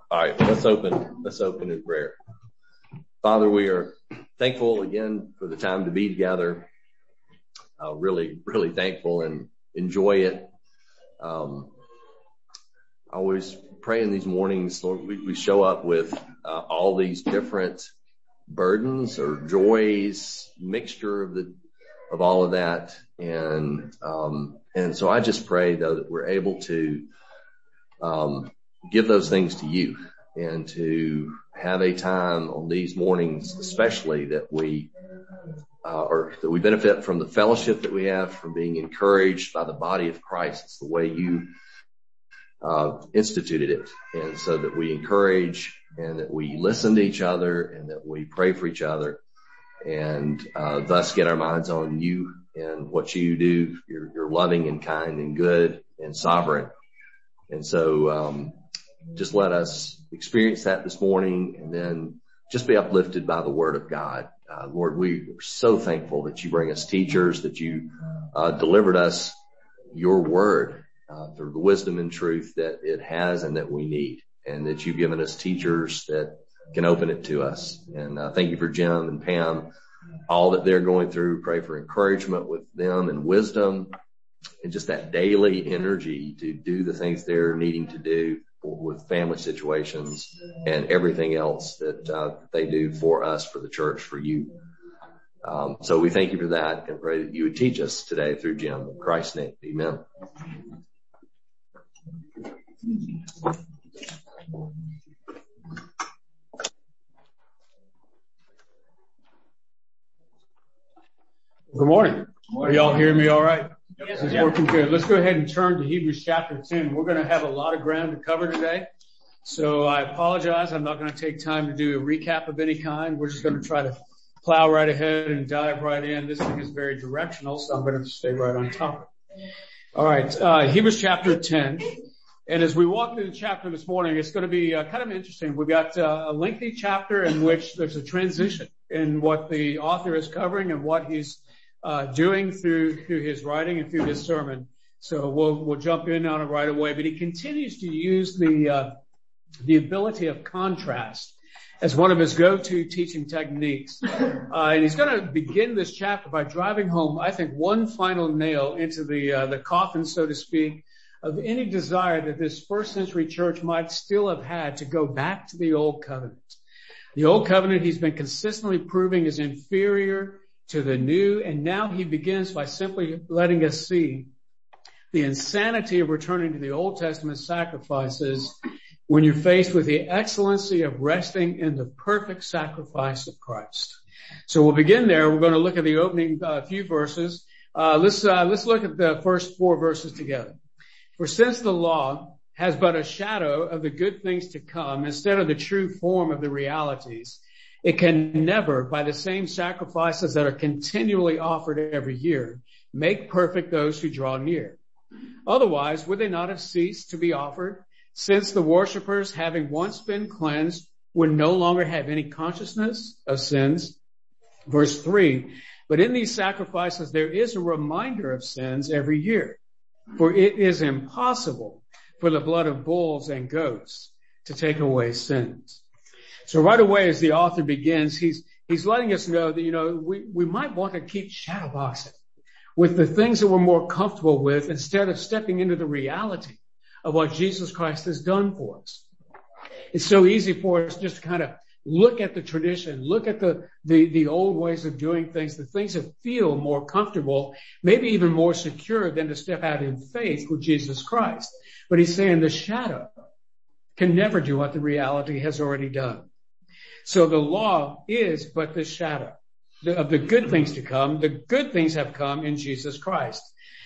All right, let's open in prayer. Father, we are thankful again for the time to be together. Really thankful and enjoy it. I always pray in these mornings, Lord, we show up with all these different burdens or joys, mixture of all of that. And so I just pray, though, that we're able to give those things to you and to have a time on these mornings, especially that we benefit from the fellowship that we have, from being encouraged by the body of Christ. It's the way you instituted it. And so that we encourage and that we listen to each other and that we pray for each other and thus get our minds on you and what you do. You're loving and kind and good and sovereign. And so just let us experience that this morning and then just be uplifted by the word of God. Lord, we are so thankful that you bring us teachers, that you delivered us your word through the wisdom and truth that it has and that we need, and that you've given us teachers that can open it to us. And thank you for Jim and Pam, all that they're going through. Pray for encouragement with them and wisdom and just that daily energy to do the things they're needing to do with family situations and everything else that they do for us, for the church, for you. So we thank you for that and pray that you would teach us today through Jim. In Christ's name, amen. Good morning. Are y'all hearing me all right? This is working good. Let's go ahead and turn to Hebrews chapter 10. We're going to have a lot of ground to cover today. So I apologize. I'm not going to take time to do a recap of any kind. We're just going to try to plow right ahead and dive right in. This thing is very directional, so I'm going to stay right on top. All right. Hebrews chapter 10. And as we walk through the chapter this morning, it's going to be kind of interesting. We've got a lengthy chapter in which there's a transition in what the author is covering and what he's doing through his writing and through his sermon. So we'll jump in on it right away. But he continues to use the ability of contrast as one of his go-to teaching techniques. And he's going to begin this chapter by driving home, I think, one final nail into the coffin, so to speak, of any desire that this first century church might still have had to go back to the old covenant. The old covenant, he's been consistently proving, is inferior to the new, and now he begins by simply letting us see the insanity of returning to the Old Testament sacrifices when you're faced with the excellency of resting in the perfect sacrifice of Christ. So we'll begin there. We're going to look at the opening few verses. Let's look at the first 4 verses together. For since the law has but a shadow of the good things to come instead of the true form of the realities, it can never, by the same sacrifices that are continually offered every year, make perfect those who draw near. Otherwise, would they not have ceased to be offered, since the worshippers, having once been cleansed, would no longer have any consciousness of sins? Verse 3, but in these sacrifices there is a reminder of sins every year. For it is impossible for the blood of bulls and goats to take away sins. So right away, as the author begins, he's letting us know that, we might want to keep shadowboxing with the things that we're more comfortable with instead of stepping into the reality of what Jesus Christ has done for us. It's so easy for us just to kind of look at the tradition, look at the old ways of doing things, the things that feel more comfortable, maybe even more secure than to step out in faith with Jesus Christ. But he's saying the shadow can never do what the reality has already done. So the law is but the shadow of the good things to come. The good things have come in Jesus Christ.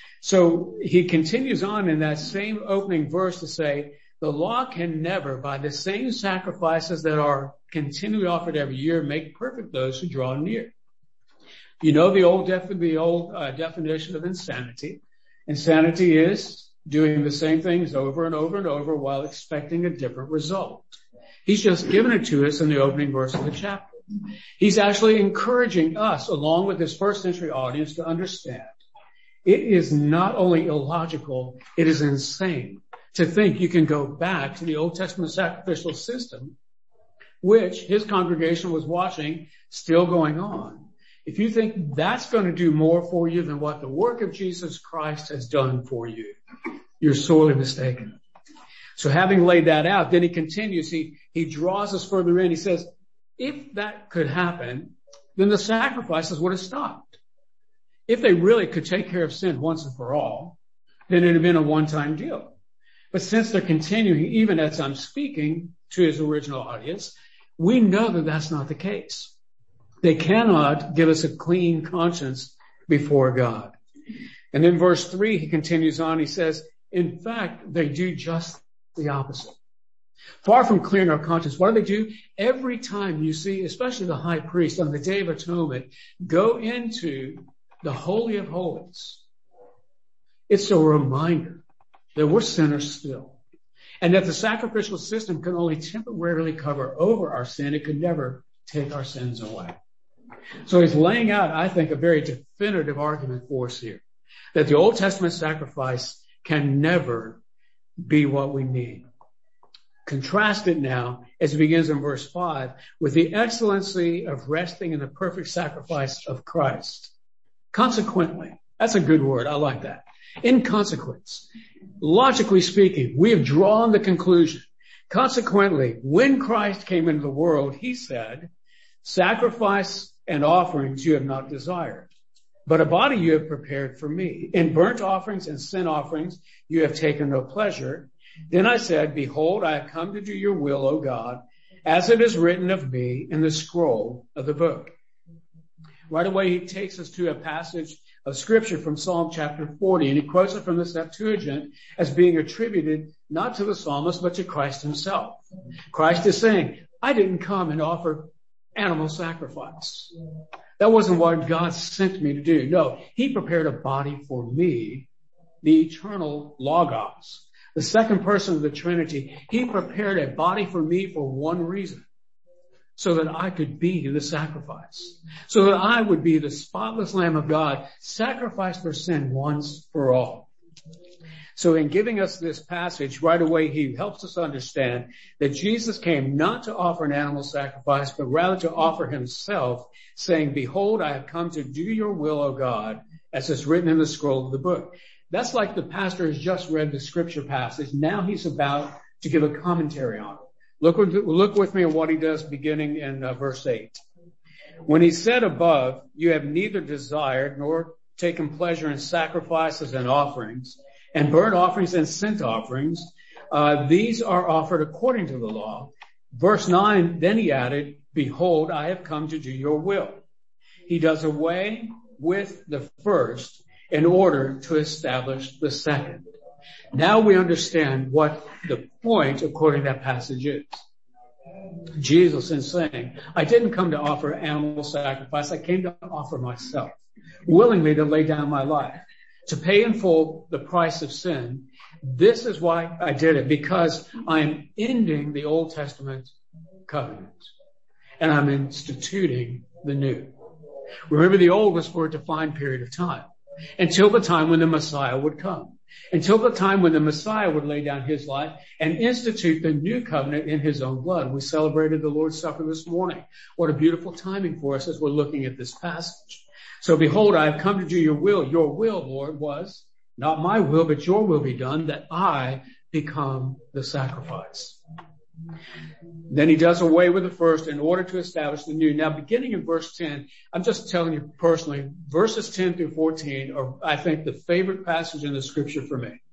So he continues on in that same opening verse to say, the law can never, by the same sacrifices that are continually offered every year, make perfect those who draw near. You know the old definition of insanity. Insanity is doing the same things over and over and over while expecting a different result. He's just given it to us in the opening verse of the chapter. He's actually encouraging us, along with his first century audience, to understand it is not only illogical, it is insane to think you can go back to the Old Testament sacrificial system, which his congregation was watching, still going on. If you think that's going to do more for you than what the work of Jesus Christ has done for you, you're sorely mistaken. So having laid that out, then he continues, he draws us further in. He says, if that could happen, then the sacrifices would have stopped. If they really could take care of sin once and for all, then it would have been a one-time deal. But since they're continuing, even as I'm speaking to his original audience, we know that that's not the case. They cannot give us a clean conscience before God. And then verse 3, he continues on, he says, in fact, they do just the opposite. Far from clearing our conscience, what do? Every time you see, especially the high priest on the Day of Atonement, go into the Holy of Holies, it's a reminder that we're sinners still. And that the sacrificial system can only temporarily cover over our sin. It could never take our sins away. So he's laying out, I think, a very definitive argument for us here. That the Old Testament sacrifice can never be what we need. Contrast it now, as it begins in verse 5, with the excellency of resting in the perfect sacrifice of Christ. Consequently, that's a good word. I like that. In consequence, logically speaking, we have drawn the conclusion. Consequently, when Christ came into the world, he said, sacrifice and offerings you have not desired, but a body you have prepared for me. In burnt offerings and sin offerings you have taken no pleasure. Then I said, behold, I have come to do your will, O God, as it is written of me in the scroll of the book. Right away, he takes us to a passage of scripture from Psalm chapter 40, and he quotes it from the Septuagint as being attributed not to the psalmist, but to Christ himself. Christ is saying, I didn't come and offer animal sacrifice. That wasn't what God sent me to do. No, he prepared a body for me, the eternal Logos, the second person of the Trinity. He prepared a body for me for one reason, so that I could be the sacrifice, so that I would be the spotless Lamb of God, sacrificed for sin once for all. So in giving us this passage, right away he helps us understand that Jesus came not to offer an animal sacrifice, but rather to offer himself, saying, behold, I have come to do your will, O God, as is written in the scroll of the book. That's like the pastor has just read the scripture passage. Now he's about to give a commentary on it. Look with me at what he does beginning in verse 8. When he said above, you have neither desired nor taken pleasure in sacrifices and offerings, and burnt offerings and sin offerings, these are offered according to the law. Verse 9, then he added, behold, I have come to do your will. He does away with the first in order to establish the second. Now we understand what the point, according to that passage, is. Jesus is saying, I didn't come to offer animal sacrifice. I came to offer myself, willingly to lay down my life, to pay in full the price of sin. This is why I did it, because I'm ending the Old Testament covenant and I'm instituting the new. Remember, the old was for a defined period of time, until the time when the Messiah would come, until the time when the Messiah would lay down his life and institute the new covenant in his own blood. We celebrated the Lord's Supper this morning. What a beautiful timing for us as we're looking at this passage. So behold, I have come to do your will. Your will, Lord, was not my will, but your will be done, that I become the sacrifice. Then he does away with the first in order to establish the new. Now, beginning in verse 10, I'm just telling you personally, verses 10 through 14 are, I think, the favorite passage in the scripture for me.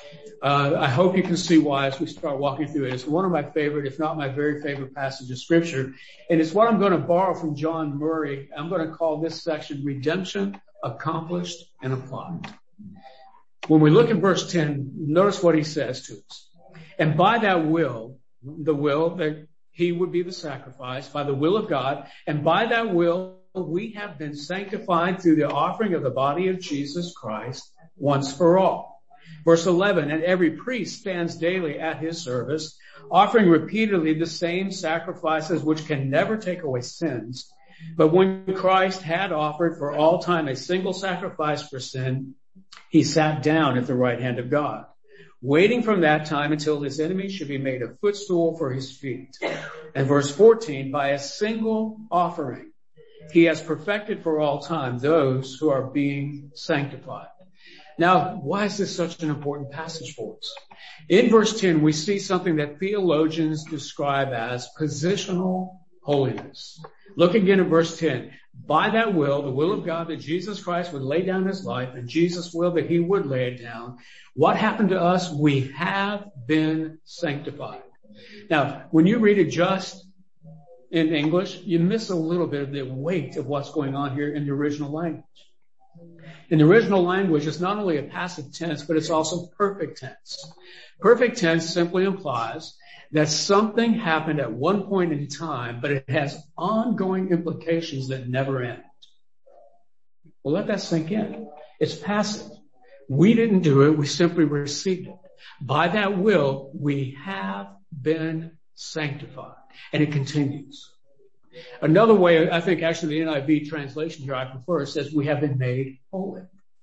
I hope you can see why as we start walking through it. It's one of my favorite, if not my very favorite passage of scripture. And it's what I'm going to borrow from John Murray. I'm going to call this section Redemption Accomplished and Applied. When we look at verse 10, notice what he says to us. And by that will, the will that he would be the sacrifice, by the will of God, and by that will we have been sanctified through the offering of the body of Jesus Christ once for all. Verse 11, and every priest stands daily at his service, offering repeatedly the same sacrifices which can never take away sins. But when Christ had offered for all time a single sacrifice for sin, he sat down at the right hand of God, waiting from that time until his enemy should be made a footstool for his feet. And verse 14, by a single offering, he has perfected for all time those who are being sanctified. Now, why is this such an important passage for us? In verse 10, we see something that theologians describe as positional holiness. Look again at verse 10. By that will, the will of God that Jesus Christ would lay down his life, and Jesus' will that he would lay it down, what happened to us? We have been sanctified. Now, when you read it just in English, you miss a little bit of the weight of what's going on here in the original language. In the original language, it's not only a passive tense, but it's also perfect tense. Perfect tense simply implies that something happened at one point in time, but it has ongoing implications that never end. Well, let that sink in. It's passive. We didn't do it. We simply received it. By that will, we have been sanctified. And it continues. Another way, I think actually the NIV translation here I prefer, says we have been made holy.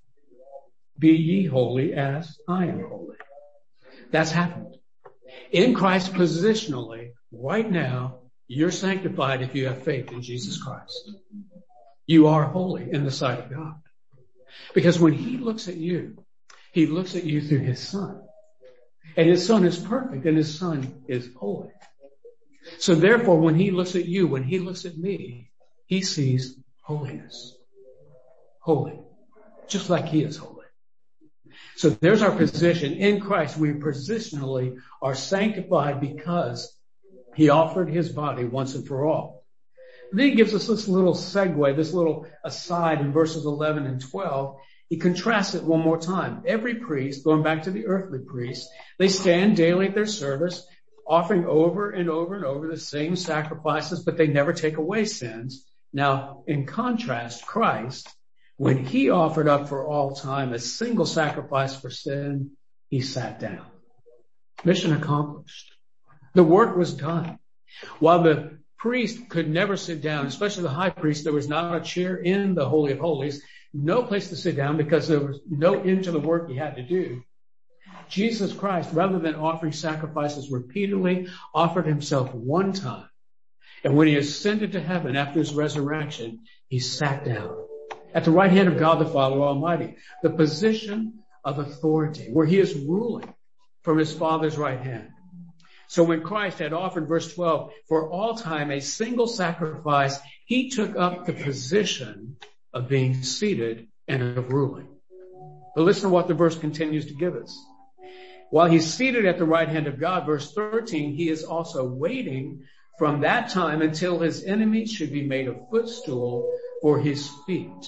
Be ye holy as I am holy. That's happened. In Christ positionally, right now, you're sanctified if you have faith in Jesus Christ. You are holy in the sight of God. Because when he looks at you through his Son. And his Son is perfect and his Son is holy. So therefore, when he looks at you, when he looks at me, he sees holiness. Holy. Just like he is holy. So there's our position. In Christ, we positionally are sanctified because he offered his body once and for all. Then he gives us this little segue, this little aside in verses 11 and 12. He contrasts it one more time. Every priest, going back to the earthly priests, they stand daily at their service, offering over and over and over the same sacrifices, but they never take away sins. Now, in contrast, Christ, when he offered up for all time a single sacrifice for sin, he sat down. Mission accomplished. The work was done. While the priest could never sit down, especially the high priest, there was not a chair in the Holy of Holies, no place to sit down because there was no end to the work he had to do. Jesus Christ, rather than offering sacrifices repeatedly, offered himself one time. And when he ascended to heaven after his resurrection, he sat down at the right hand of God the Father Almighty, the position of authority, where he is ruling from his Father's right hand. So when Christ had offered, verse 12, for all time a single sacrifice, he took up the position of being seated and of ruling. But listen to what the verse continues to give us. While he's seated at the right hand of God, verse 13, he is also waiting from that time until his enemies should be made a footstool for his feet.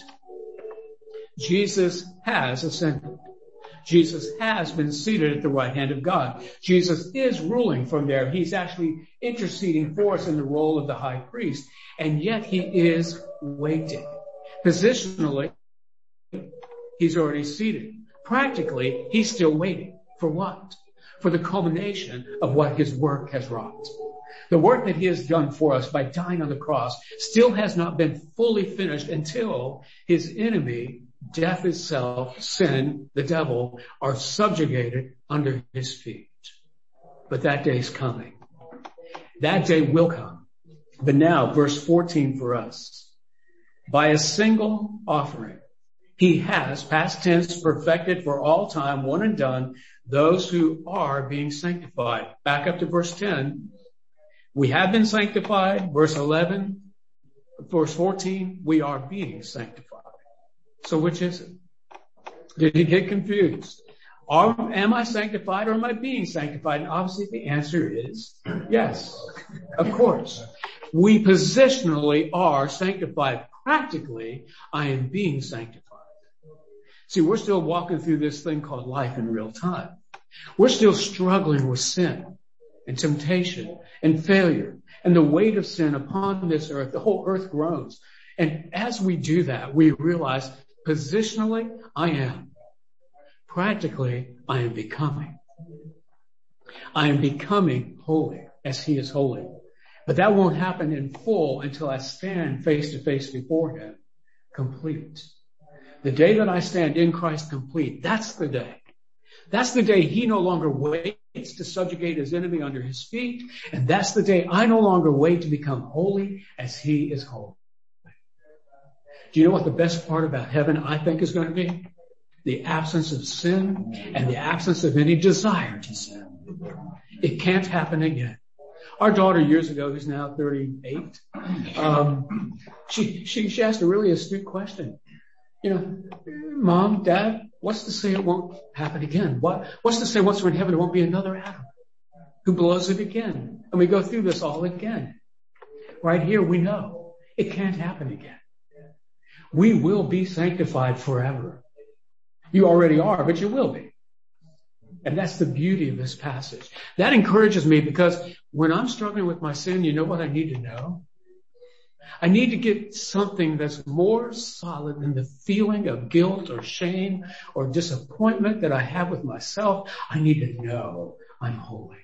Jesus has ascended. Jesus has been seated at the right hand of God. Jesus is ruling from there. He's actually interceding for us in the role of the high priest, and yet he is waiting. Positionally, he's already seated. Practically, he's still waiting. For what? For the culmination of what his work has wrought. The work that he has done for us by dying on the cross still has not been fully finished until his enemy, death itself, sin, the devil, are subjugated under his feet. But that day is coming. That day will come. But now, verse 14 for us. By a single offering, he has, past tense, perfected for all time, one and done, those who are being sanctified. Back up to verse 10. We have been sanctified. Verse 11, verse 14, we are being sanctified. So which is it? Did you get confused? Am I sanctified or am I being sanctified? And obviously the answer is yes, of course. We positionally are sanctified. Practically, I am being sanctified. See, we're still walking through this thing called life in real time. We're still struggling with sin and temptation and failure and the weight of sin upon this earth. The whole earth groans. And as we do that, we realize positionally, I am. Practically, I am becoming. I am becoming holy as he is holy. But that won't happen in full until I stand face to face before him, complete. The day that I stand in Christ complete, that's the day That's the day he no longer waits to subjugate his enemy under his feet. And that's the day I no longer wait to become holy as he is holy. Do you know what the best part about heaven I think is going to be? The absence of sin and the absence of any desire to sin. It can't happen again. Our daughter years ago, who's now 38, she asked a really astute question. Mom, Dad, what's to say it won't happen again? What's to say once we're in heaven, there won't be another Adam who blows it again? And we go through this all again. Right here, we know it can't happen again. We will be sanctified forever. You already are, but you will be. And that's the beauty of this passage. That encourages me because when I'm struggling with my sin, you know what I need to know? I need to get something that's more solid than the feeling of guilt or shame or disappointment that I have with myself. I need to know I'm holy.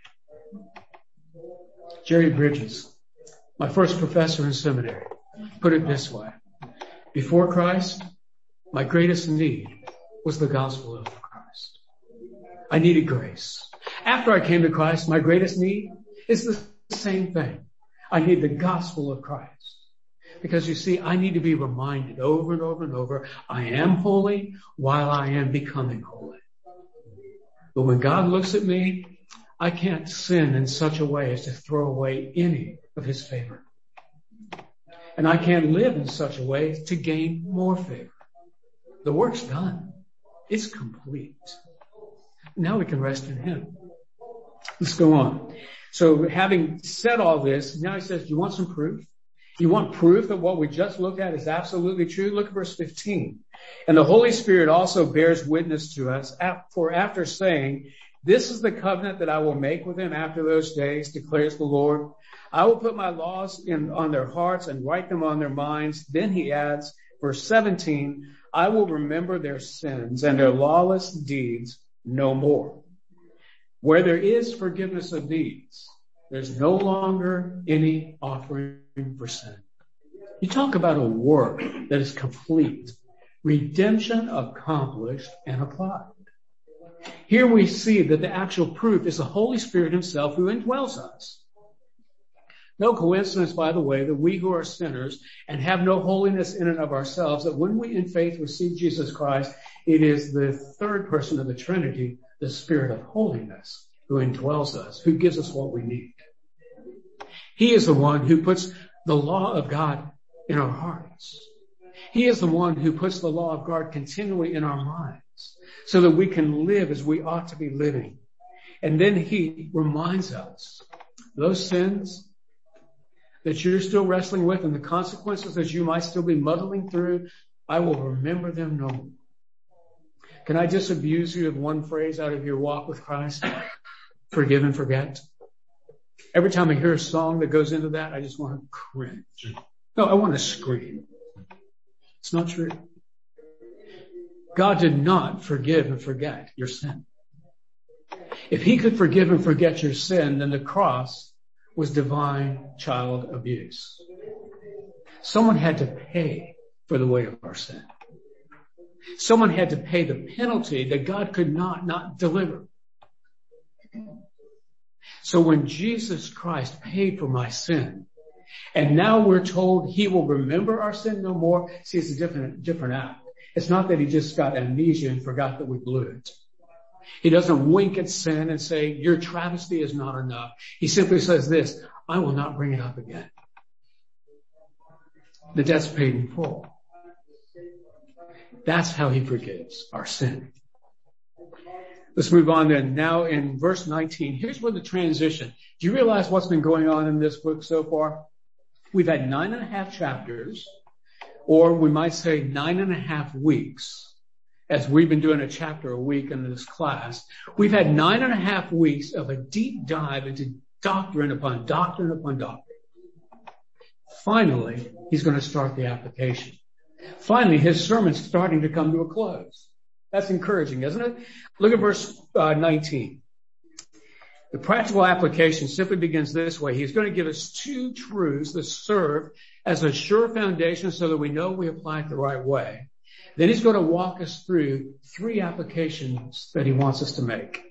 Jerry Bridges, my first professor in seminary, put it this way. Before Christ, my greatest need was the gospel of Christ. I needed grace. After I came to Christ, my greatest need is the same thing. I need the gospel of Christ. Because you see, I need to be reminded over and over and over, I am holy while I am becoming holy. But when God looks at me, I can't sin in such a way as to throw away any of his favor. And I can't live in such a way to gain more favor. The work's done. It's complete. Now we can rest in him. Let's go on. So having said all this, now he says, do you want some proof? You want proof that what we just looked at is absolutely true? Look at verse 15. And the Holy Spirit also bears witness to us, for after saying, this is the covenant that I will make with them after those days, declares the Lord. I will put my laws on their hearts and write them on their minds. Then he adds, verse 17, I will remember their sins and their lawless deeds no more. Where there is forgiveness of deeds, there's no longer any offering for sin. You talk about a work that is complete, redemption accomplished and applied. Here we see that the actual proof is the Holy Spirit himself who indwells us. No coincidence, by the way, that we who are sinners and have no holiness in and of ourselves, that when we in faith receive Jesus Christ, it is the third person of the Trinity, the Spirit of holiness, who indwells us, who gives us what we need. He is the one who puts the law of God in our hearts. He is the one who puts the law of God continually in our minds so that we can live as we ought to be living. And then he reminds us, those sins that you're still wrestling with and the consequences that you might still be muddling through, I will remember them no more. Can I disabuse you of one phrase out of your walk with Christ? Forgive and forget. Every time I hear a song that goes into that, I just want to cringe. No, I want to scream. It's not true. God did not forgive and forget your sin. If he could forgive and forget your sin, then the cross was divine child abuse. Someone had to pay for the weight of our sin. Someone had to pay the penalty that God could not deliver. So when Jesus Christ paid for my sin, and now we're told he will remember our sin no more, see, it's a different act. It's not that he just got amnesia and forgot that we blew it. He doesn't wink at sin and say, your travesty is not enough. He simply says this, I will not bring it up again. The debt's paid in full. That's how he forgives our sin. Let's move on then. Now in verse 19, here's where the transition. Do you realize what's been going on in this book so far? We've had 9.5 chapters, or we might say 9.5 weeks, as we've been doing a chapter a week in this class. We've had 9.5 weeks of a deep dive into doctrine upon doctrine upon doctrine. Finally, he's going to start the application. Finally, his sermon's starting to come to a close. That's encouraging, isn't it? Look at verse 19. The practical application simply begins this way. He's going to give us 2 truths that serve as a sure foundation so that we know we apply it the right way. Then he's going to walk us through 3 applications that he wants us to make.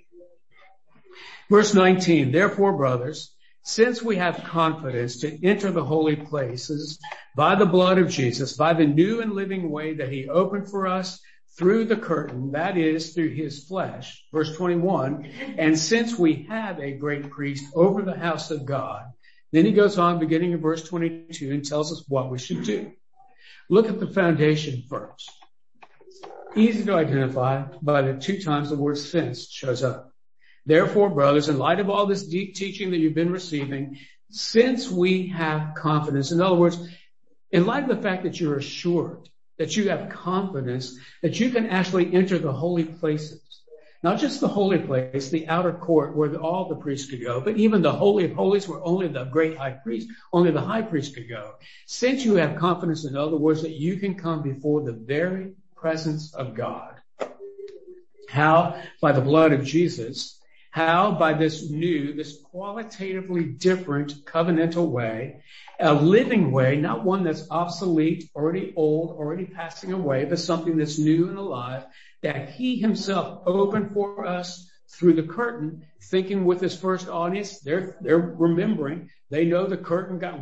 Verse 19, therefore, brothers, since we have confidence to enter the holy places by the blood of Jesus, by the new and living way that he opened for us through the curtain, that is, through his flesh. Verse 21, and since we have a great priest over the house of God, then he goes on beginning in verse 22 and tells us what we should do. Look at the foundation first. Easy to identify by the 2 times the word since shows up. Therefore, brothers, in light of all this deep teaching that you've been receiving, since we have confidence, in other words, in light of the fact that you're assured, that you have confidence, that you can actually enter the holy places, not just the holy place, the outer court where all the priests could go, but even the Holy of Holies where only the great high priest, only the high priest could go. Since you have confidence, in other words, that you can come before the very presence of God. How? By the blood of Jesus. How? By this new, this qualitatively different covenantal way, a living way, not one that's obsolete, already old, already passing away, but something that's new and alive, that he himself opened for us through the curtain, thinking with his first audience, they're remembering, they know the curtain got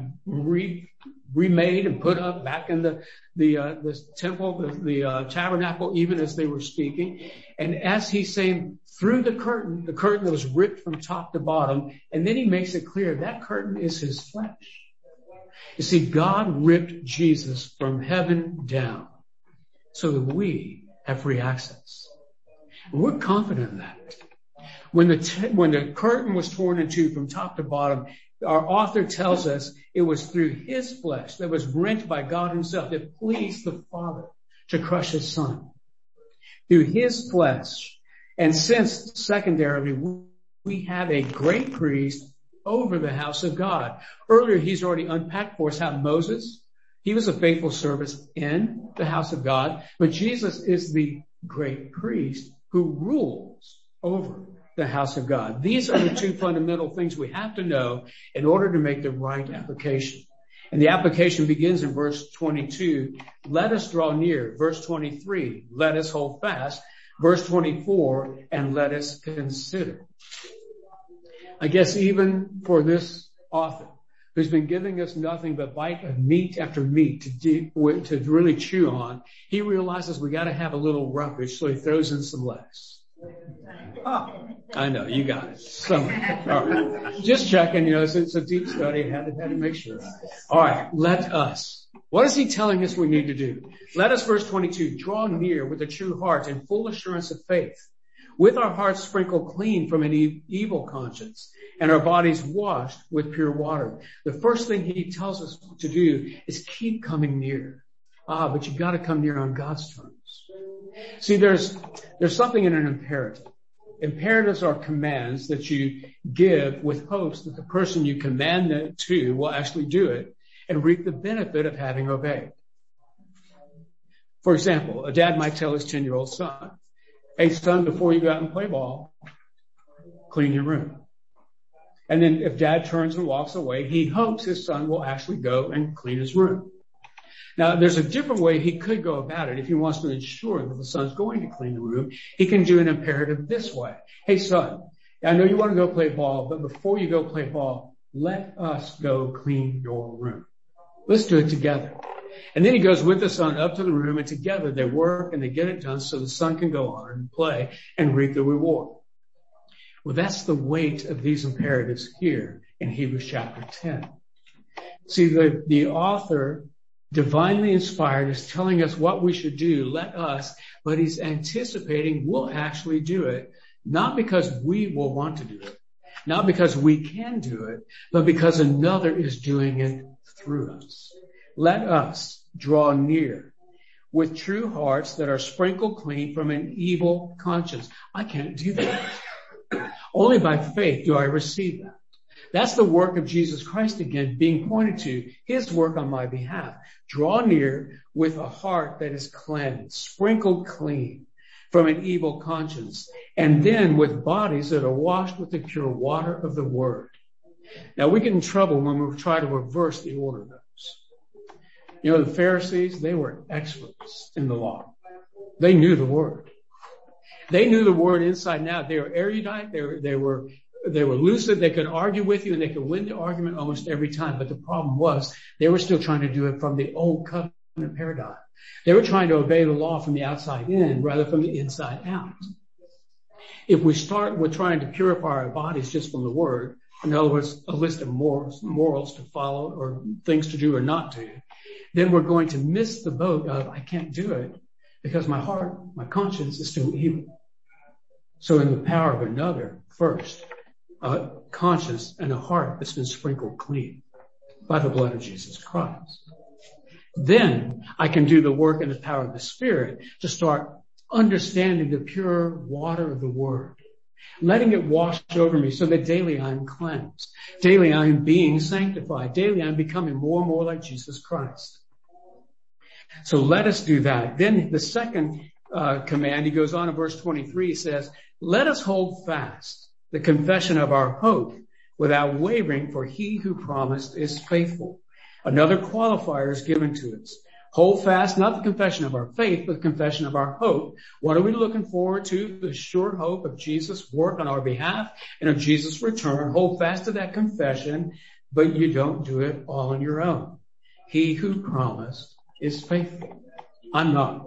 remade and put up back in the temple, the tabernacle, even as they were speaking. And as he's saying, through the curtain that was ripped from top to bottom, and then he makes it clear that curtain is his flesh. You see, God ripped Jesus from heaven down so that we have free access. And we're confident in that. When the curtain was torn in 2 from top to bottom, our author tells us it was through his flesh that was rent by God himself that pleased the Father to crush his Son. Through his flesh. And since, secondarily, we have a great priest over the house of God. Earlier, he's already unpacked for us how Moses, he was a faithful servant in the house of God, but Jesus is the great priest who rules over the house of God. These are the 2 fundamental things we have to know in order to make the right application. And the application begins in verse 22. Let us draw near. Verse 23. Let us hold fast. Verse 24. And let us consider. I guess even for this author, who's been giving us nothing but bite of meat after meat to really chew on, he realizes we got to have a little roughage, so he throws in some lettuce. Oh, I know, you got it. So, all right. Just checking, it's a deep study. Had to make sure. All right, let us. What is he telling us we need to do? Let us, verse 22, draw near with a true heart and full assurance of faith, with our hearts sprinkled clean from an evil conscience and our bodies washed with pure water. The first thing he tells us to do is keep coming near. But you got to come near on God's terms. See, there's something in an imperative. Imperatives are commands that you give with hopes that the person you command it to will actually do it and reap the benefit of having obeyed. For example, a dad might tell his 10-year-old son, hey, son, before you go out and play ball, clean your room. And then if dad turns and walks away, he hopes his son will actually go and clean his room. Now, there's a different way he could go about it. If he wants to ensure that the son's going to clean the room, he can do an imperative this way. Hey, son, I know you want to go play ball, but before you go play ball, let us go clean your room. Let's do it together. And then he goes with the son up to the room, and together they work and they get it done so the son can go on and play and reap the reward. Well, that's the weight of these imperatives here in Hebrews chapter 10. See, the author, divinely inspired, is telling us what we should do, let us, but he's anticipating we'll actually do it, not because we will want to do it, not because we can do it, but because another is doing it through us. Let us draw near with true hearts that are sprinkled clean from an evil conscience. I can't do that. Only by faith do I receive that. That's the work of Jesus Christ again, being pointed to, his work on my behalf. Draw near with a heart that is cleansed, sprinkled clean from an evil conscience, and then with bodies that are washed with the pure water of the word. Now, we get in trouble when we try to reverse the order of those. The Pharisees, they were experts in the law. They knew the word. They knew the word inside and out. They were erudite. They were lucid. They could argue with you and they could win the argument almost every time. But the problem was they were still trying to do it from the old covenant paradigm. They were trying to obey the law from the outside in rather from the inside out. If we start with trying to purify our bodies just from the word, in other words, a list of morals to follow or things to do or not do, then we're going to miss the boat of I can't do it because my heart, my conscience is still evil. So in the power of another, first, a conscience and a heart that's been sprinkled clean by the blood of Jesus Christ. Then I can do the work and the power of the Spirit to start understanding the pure water of the Word, letting it wash over me so that daily I am cleansed. Daily I am being sanctified. Daily I am becoming more and more like Jesus Christ. So let us do that. Then the second command, he goes on in verse 23, he says, let us hold fast the confession of our hope without wavering, for he who promised is faithful. Another qualifier is given to us. Hold fast, not the confession of our faith, but the confession of our hope. What are we looking forward to? The sure hope of Jesus' work on our behalf and of Jesus' return. Hold fast to that confession, but you don't do it all on your own. He who promised is faithful. I'm not.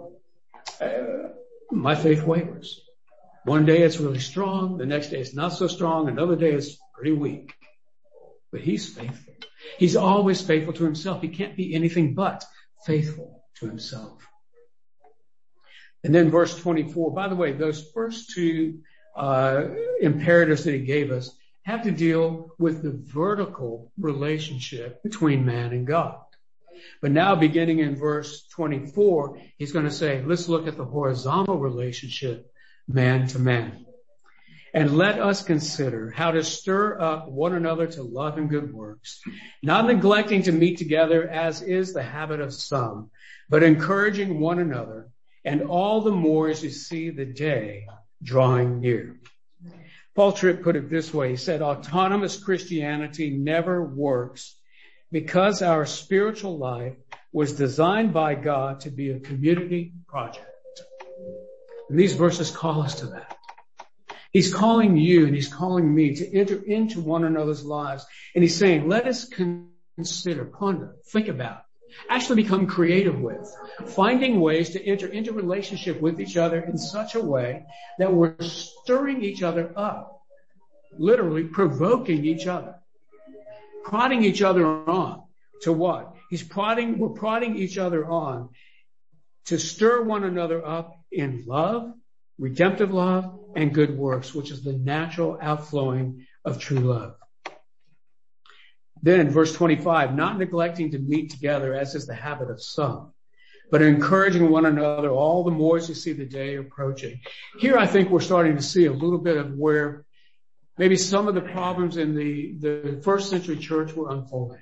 My faith wavers. One day it's really strong. The next day it's not so strong. Another day it's pretty weak. But he's faithful. He's always faithful to himself. He can't be anything but faithful to himself. And then verse 24, by the way, those first two imperatives that he gave us have to deal with the vertical relationship between man and God. But now beginning in verse 24, he's going to say, let's look at the horizontal relationship, man to man. And let us consider how to stir up one another to love and good works, not neglecting to meet together as is the habit of some, but encouraging one another, and all the more as you see the day drawing near. Paul Tripp put it this way. He said, autonomous Christianity never works because our spiritual life was designed by God to be a community project. And these verses call us to that. He's calling you and he's calling me to enter into one another's lives. And he's saying, let us consider, ponder, think about, actually become creative with, finding ways to enter into relationship with each other in such a way that we're stirring each other up, literally provoking each other, prodding each other on to what? We're prodding each other on to stir one another up in love, redemptive love, and good works, which is the natural outflowing of true love. Then in verse 25, not neglecting to meet together as is the habit of some, but encouraging one another all the more as you see the day approaching. Here I think we're starting to see a little bit of where maybe some of the problems in the first century church were unfolding.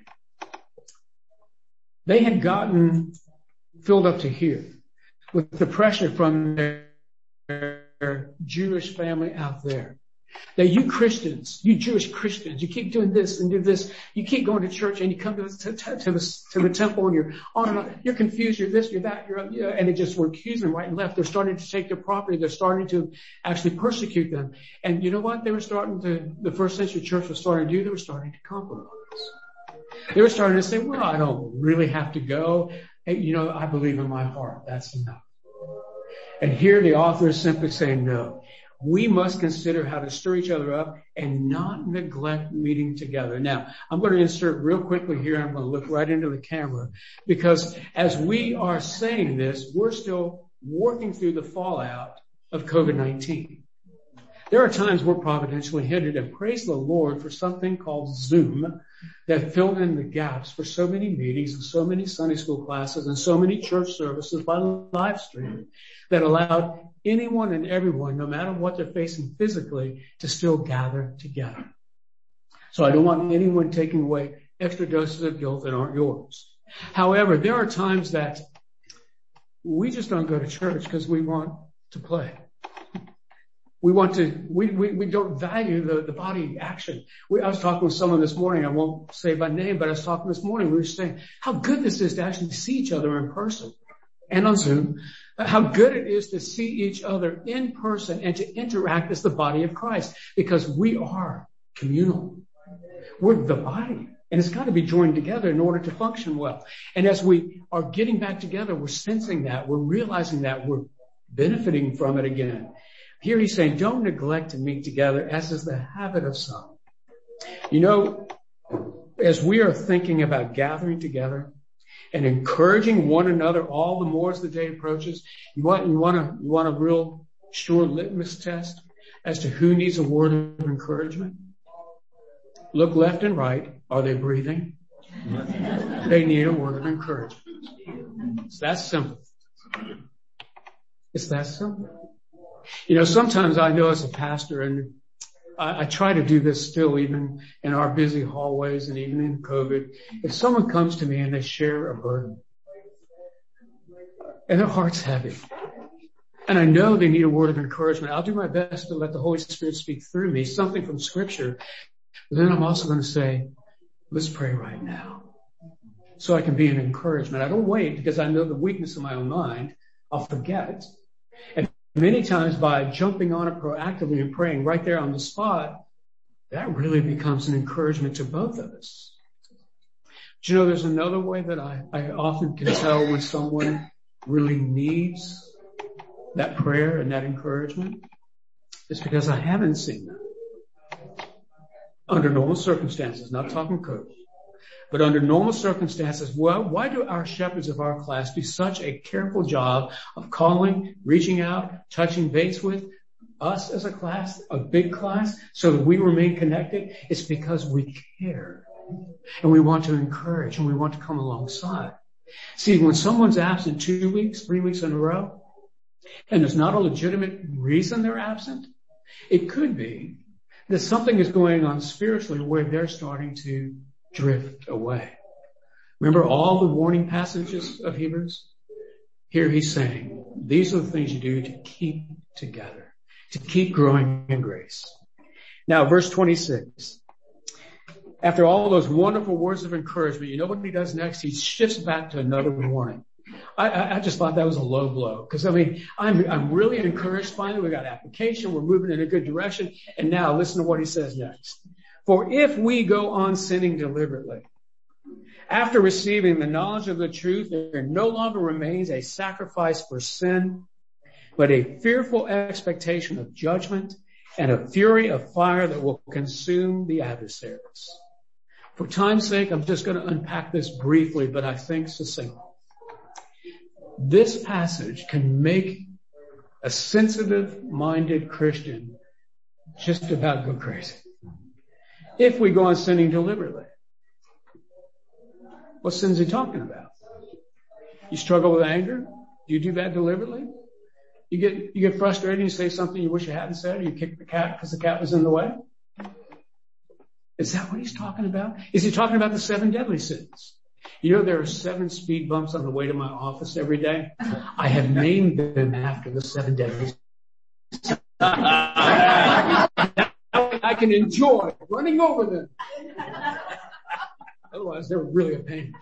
They had gotten filled up to here with the pressure from their Jewish family out there. That you Christians, you Jewish Christians, you keep doing this and do this. You keep going to church and you come to the temple and you're on and on. You're confused. You're this, you're that, and it just, we're accusing them right and left. They're starting to take their property. They're starting to actually persecute them. And you know what? The first century church was starting to do? They were starting to compromise. They were starting to say, well, I don't really have to go. Hey, I believe in my heart. That's enough. And here the author is simply saying, no, we must consider how to stir each other up and not neglect meeting together. Now, I'm going to insert real quickly here. I'm going to look right into the camera because as we are saying this, we're still working through the fallout of COVID-19. There are times we're providentially hindered, and praise the Lord for something called Zoom that filled in the gaps for so many meetings and so many Sunday school classes and so many church services by live stream that allowed anyone and everyone, no matter what they're facing physically, to still gather together. So I don't want anyone taking away extra doses of guilt that aren't yours. However, there are times that we just don't go to church because we want to play. We don't value the body action. I was talking with someone this morning, I won't say by name, but I was talking this morning, we were saying how good this is to actually see each other in person and on Zoom, how good it is to see each other in person and to interact as the body of Christ, because we are communal. We're the body, and it's got to be joined together in order to function well. And as we are getting back together, we're sensing that, we're realizing that, we're benefiting from it again. Here he's saying, don't neglect to meet together, as is the habit of some. You know, as we are thinking about gathering together and encouraging one another all the more as the day approaches, you want a real sure litmus test as to who needs a word of encouragement? Look left and right. Are they breathing? They need a word of encouragement. It's that simple. It's that simple. You know, sometimes I know as a pastor, and I try to do this still even in our busy hallways and even in COVID, if someone comes to me and they share a burden and their heart's heavy, and I know they need a word of encouragement, I'll do my best to let the Holy Spirit speak through me, something from Scripture. But then I'm also going to say, let's pray right now, so I can be an encouragement. I don't wait, because I know the weakness of my own mind. I'll forget. And many times by jumping on it proactively and praying right there on the spot, that really becomes an encouragement to both of us. But you know, there's another way that I often can tell when someone really needs that prayer and that encouragement. It's because I haven't seen them. Under normal circumstances, not talking COVID, but under normal circumstances, well, why do our shepherds of our class do such a careful job of calling, reaching out, touching base with us as a class, a big class, so that we remain connected? It's because we care, and we want to encourage, and we want to come alongside. See, when someone's absent 2 weeks, 3 weeks in a row, and there's not a legitimate reason they're absent, it could be that something is going on spiritually where they're starting to drift away. Remember all the warning passages of Hebrews? Here he's saying, these are the things you do to keep together, to keep growing in grace. Now, verse 26. After all those wonderful words of encouragement, you know what he does next? He shifts back to another warning. I just thought that was a low blow, because I'm really encouraged. Finally, we got application. We're moving in a good direction. And now listen to what he says next. For if we go on sinning deliberately, after receiving the knowledge of the truth, there no longer remains a sacrifice for sin, but a fearful expectation of judgment and a fury of fire that will consume the adversaries. For time's sake, I'm just going to unpack this briefly, but I think succinctly. This passage can make a sensitive-minded Christian just about go crazy. If we go on sinning deliberately. What sin is he talking about? You struggle with anger? Do you do that deliberately? You get frustrated and you say something you wish you hadn't said, or you kick the cat because the cat was in the way? Is that what he's talking about? Is he talking about the 7 deadly sins? You know, there are 7 speed bumps on the way to my office every day. I have named them after the 7 deadly sins. I can enjoy running over them. Otherwise, they're really a pain.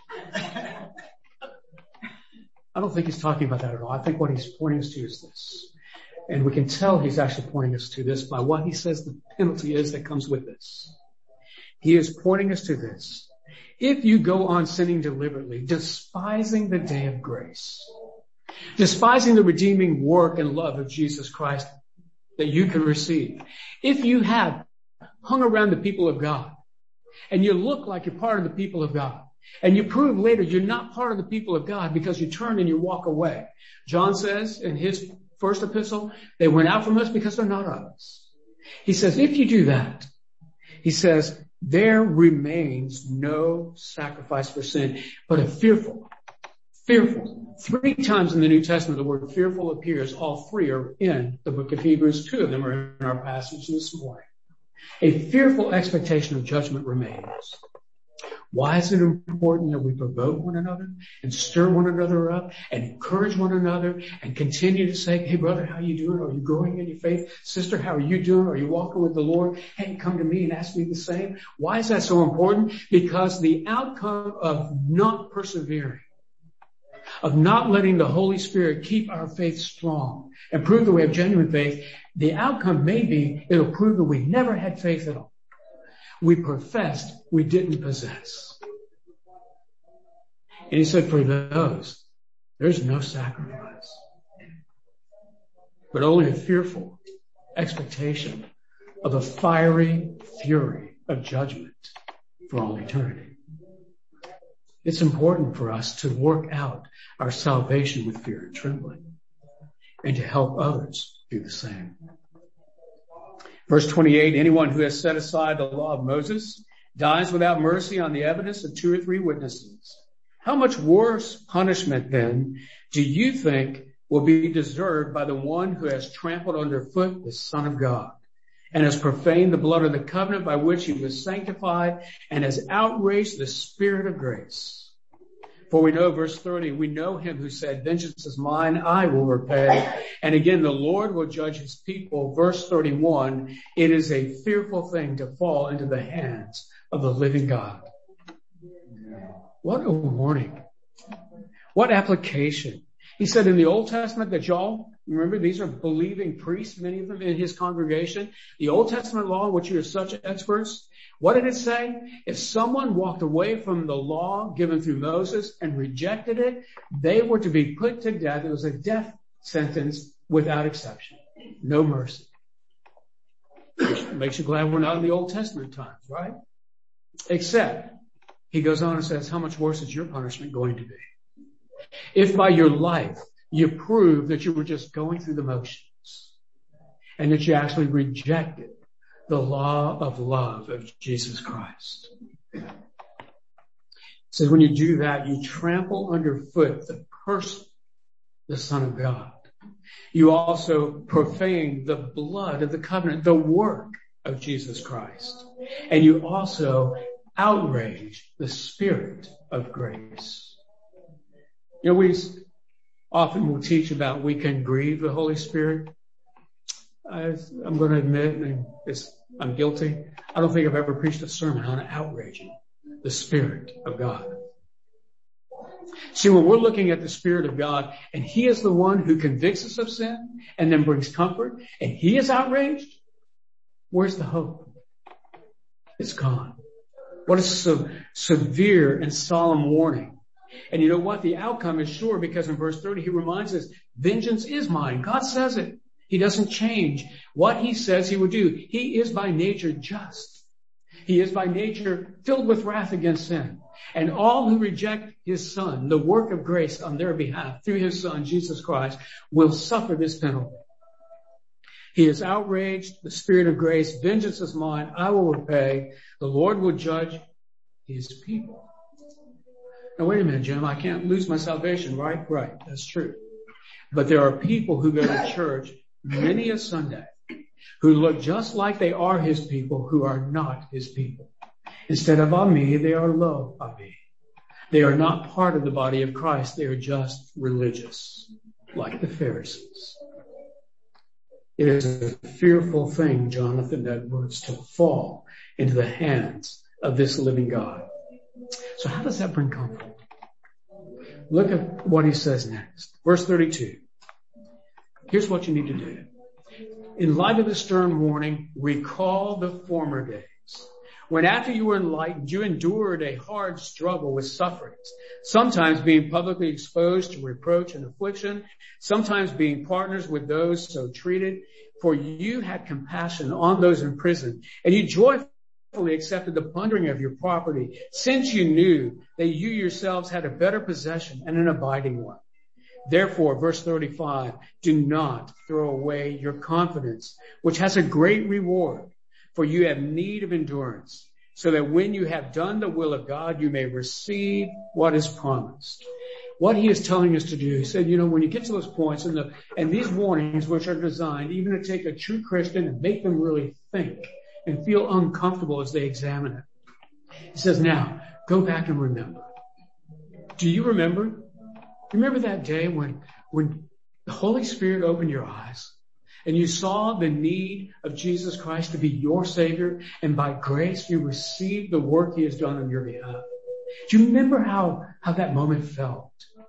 I don't think he's talking about that at all. I think what he's pointing us to is this. And we can tell he's actually pointing us to this by what he says the penalty is that comes with this. He is pointing us to this. If you go on sinning deliberately, despising the day of grace, despising the redeeming work and love of Jesus Christ that you can receive, if you have hung around the people of God and you look like you're part of the people of God, and you prove later you're not part of the people of God because you turn and you walk away. John says in his first epistle, they went out from us because they're not of us. He says, if you do that, he says, there remains no sacrifice for sin, but a fearful. 3 times in the New Testament, the word fearful appears. All 3 are in the book of Hebrews. 2 of them are in our passage this morning. A fearful expectation of judgment remains. Why is it important that we provoke one another and stir one another up and encourage one another and continue to say, hey, brother, how you doing? Are you growing in your faith? Sister, how are you doing? Are you walking with the Lord? Hey, come to me and ask me the same. Why is that so important? Because the outcome of not persevering, of not letting the Holy Spirit keep our faith strong and prove that we have genuine faith, the outcome may be it'll prove that we never had faith at all. We professed, we didn't possess. And he said, for those, there's no sacrifice, but only a fearful expectation of a fiery fury of judgment for all eternity. It's important for us to work out our salvation with fear and trembling and to help others do the same. Verse 28, anyone who has set aside the law of Moses dies without mercy on the evidence of 2 or 3 witnesses. How much worse punishment then do you think will be deserved by the one who has trampled underfoot the Son of God and has profaned the blood of the covenant by which he was sanctified and has outraged the Spirit of grace? For we know, verse 30, we know him who said, vengeance is mine, I will repay. And again, the Lord will judge his people. Verse 31, it is a fearful thing to fall into the hands of the living God. What a warning. What application. He said in the Old Testament that y'all, remember, these are believing priests, many of them in his congregation. The Old Testament law, in which you are such experts, what did it say? If someone walked away from the law given through Moses and rejected it, they were to be put to death. It was a death sentence without exception. No mercy. Makes you glad we're not in the Old Testament times, right? Except, he goes on and says, how much worse is your punishment going to be? If by your life you prove that you were just going through the motions and that you actually rejected the law of love of Jesus Christ. So when you do that, you trample underfoot the person, the Son of God. You also profane the blood of the covenant, the work of Jesus Christ. And you also outrage the Spirit of grace. You know, we often will teach about we can grieve the Holy Spirit. I'm going to admit, and I'm guilty. I don't think I've ever preached a sermon on outraging the Spirit of God. See, when we're looking at the Spirit of God, and he is the one who convicts us of sin and then brings comfort, and he is outraged, where's the hope? It's gone. What a severe and solemn warning. And you know what? The outcome is sure, because in verse 30 he reminds us, vengeance is mine. God says it. He doesn't change what he says he would do. He is by nature just. He is by nature filled with wrath against sin. And all who reject his Son, the work of grace on their behalf through his Son, Jesus Christ, will suffer this penalty. He is outraged, the Spirit of grace, vengeance is mine, I will repay. The Lord will judge his people. Now wait a minute, Jim, I can't lose my salvation, right? Right, that's true. But there are people who go to church many a Sunday who look just like they are his people who are not his people. Instead of me, they are lo me. They are not part of the body of Christ. They are just religious, like the Pharisees. It is a fearful thing, Jonathan Edwards, to fall into the hands of this living God. So how does that bring comfort? Look at what he says next. Verse 32. Here's what you need to do. In light of the stern warning, recall the former days, when after you were enlightened, you endured a hard struggle with sufferings, sometimes being publicly exposed to reproach and affliction, sometimes being partners with those so treated. For you had compassion on those in prison, and you joyfully accepted the plundering of your property, since you knew that you yourselves had a better possession and an abiding one. Therefore, verse 35, do not throw away your confidence, which has a great reward, for you have need of endurance, so that when you have done the will of God, you may receive what is promised. What he is telling us to do, he said, when you get to those points and these warnings, which are designed even to take a true Christian and make them really think and feel uncomfortable as they examine it. He says, now, go back and remember. Do you remember? Remember that day when the Holy Spirit opened your eyes and you saw the need of Jesus Christ to be your Savior, and by grace you received the work he has done on your behalf? Do you remember how that moment felt?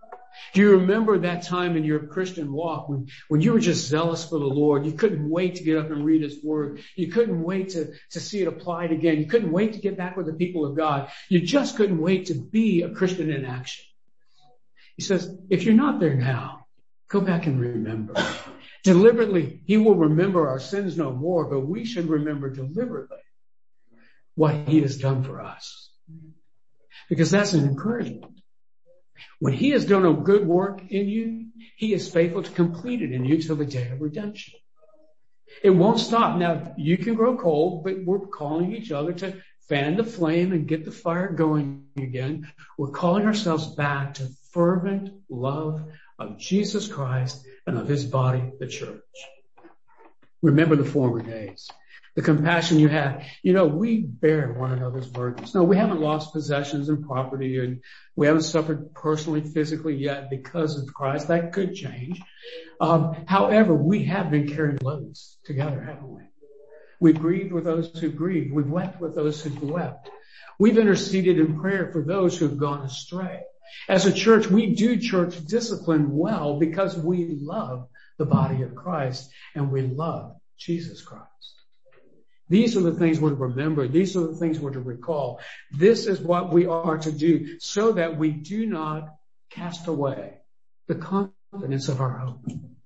Do you remember that time in your Christian walk when you were just zealous for the Lord? You couldn't wait to get up and read His Word. You couldn't wait to see it applied again. You couldn't wait to get back with the people of God. You just couldn't wait to be a Christian in action. He says, if you're not there now, go back and remember. Deliberately, He will remember our sins no more, but we should remember deliberately what He has done for us. Because that's an encouragement. When He has done a good work in you, He is faithful to complete it in you till the day of redemption. It won't stop. Now, you can grow cold, but we're calling each other to fan the flame and get the fire going again. We're calling ourselves back to fervent love of Jesus Christ and of His body, the church. Remember the former days. The compassion you had. You know, we bear one another's burdens. No, we haven't lost possessions and property, and we haven't suffered personally, physically yet because of Christ. That could change. However, we have been carrying loads together, haven't we? We've grieved with those who grieved. We've wept with those who've wept. We've interceded in prayer for those who've gone astray. As a church, we do church discipline well because we love the body of Christ and we love Jesus Christ. These are the things we're to remember. These are the things we're to recall. This is what we are to do so that we do not cast away the confidence of our hope.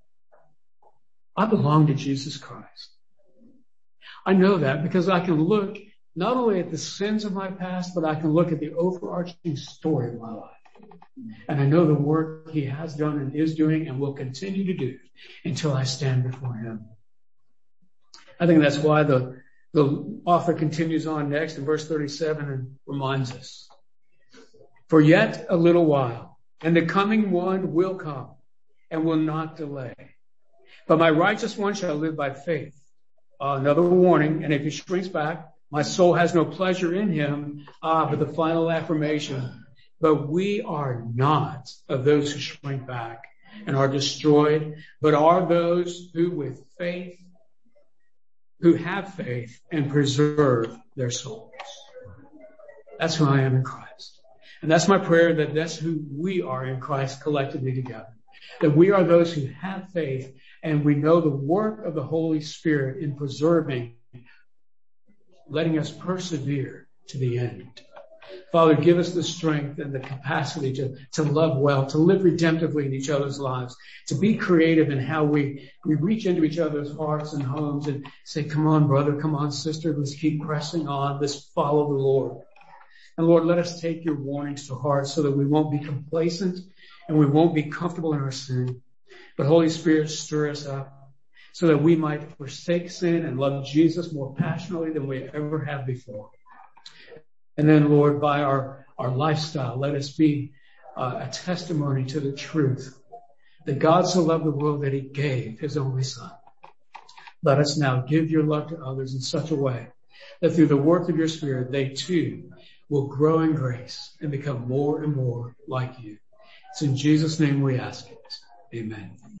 I belong to Jesus Christ. I know that because I can look not only at the sins of my past, but I can look at the overarching story of my life. And I know the work He has done and is doing and will continue to do until I stand before Him. I think that's why the author continues on next in verse 37 and reminds us, for yet a little while, and the coming one will come and will not delay. But my righteous one shall live by faith. Another warning, and if he shrinks back, my soul has no pleasure in him. But the final affirmation, but we are not of those who shrink back and are destroyed, but are those who with faith, who have faith and preserve their souls. That's who I am in Christ. And that's my prayer, that that's who we are in Christ collectively together. That we are those who have faith and we know the work of the Holy Spirit in preserving, letting us persevere to the end. Father, give us the strength and the capacity to love well, to live redemptively in each other's lives, to be creative in how we reach into each other's hearts and homes and say, come on, brother, come on, sister, let's keep pressing on, let's follow the Lord. And Lord, let us take your warnings to heart so that we won't be complacent and we won't be comfortable in our sin. But Holy Spirit, stir us up so that we might forsake sin and love Jesus more passionately than we ever have before. And then, Lord, by our lifestyle, let us be a testimony to the truth that God so loved the world that He gave His only Son. Let us now give your love to others in such a way that through the work of your Spirit, they too will grow in grace and become more and more like you. It's in Jesus' name we ask it. Amen.